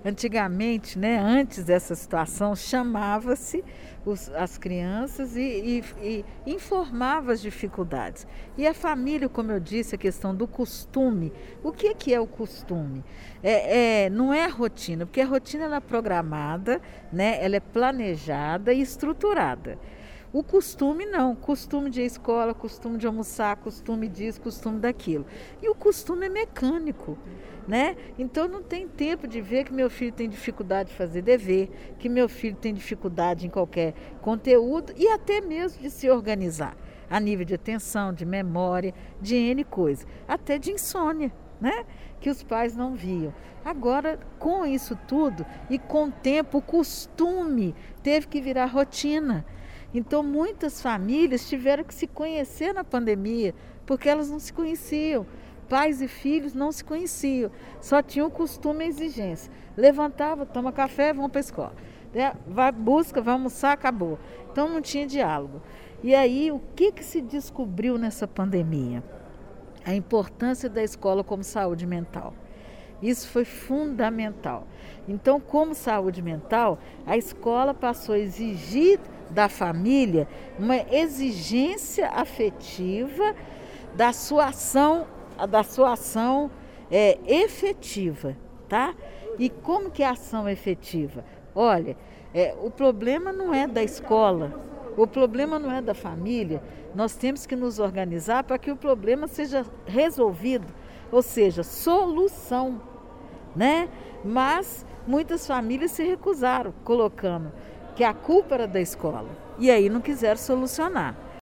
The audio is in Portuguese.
Antigamente, né, antes dessa situação, chamava-se as crianças e informava as dificuldades. E a família, como eu disse, a questão do costume. O que é o costume? Não é a rotina, porque a rotina ela é programada, né, ela é planejada e estruturada. O costume não, costume de ir à escola, costume de almoçar, costume disso, costume daquilo. E o costume é mecânico, né? Então não tem tempo de ver que meu filho tem dificuldade de fazer dever, que meu filho tem dificuldade em qualquer conteúdo e até mesmo de se organizar a nível de atenção, de memória, de N coisas, até de insônia, né? Que os pais não viam. Agora, com isso tudo e com o tempo, o costume teve que virar rotina. Então, muitas famílias tiveram que se conhecer na pandemia, porque elas não se conheciam. Pais e filhos não se conheciam, só tinham o costume e a exigência. Levantava, toma café, vão para a escola. Vai, busca, vai almoçar, acabou. Então, não tinha diálogo. E aí, o que se descobriu nessa pandemia? A importância da escola como saúde mental. Isso foi fundamental. Então, como saúde mental, a escola passou a exigir da família uma exigência afetiva da sua ação efetiva, tá? E como que é a ação efetiva? Olha, o problema não é da escola, o problema não é da família. Nós temos que nos organizar para que o problema seja resolvido, ou seja, solução, né? Mas muitas famílias se recusaram, colocando que a culpa era da escola. E aí não quiseram solucionar.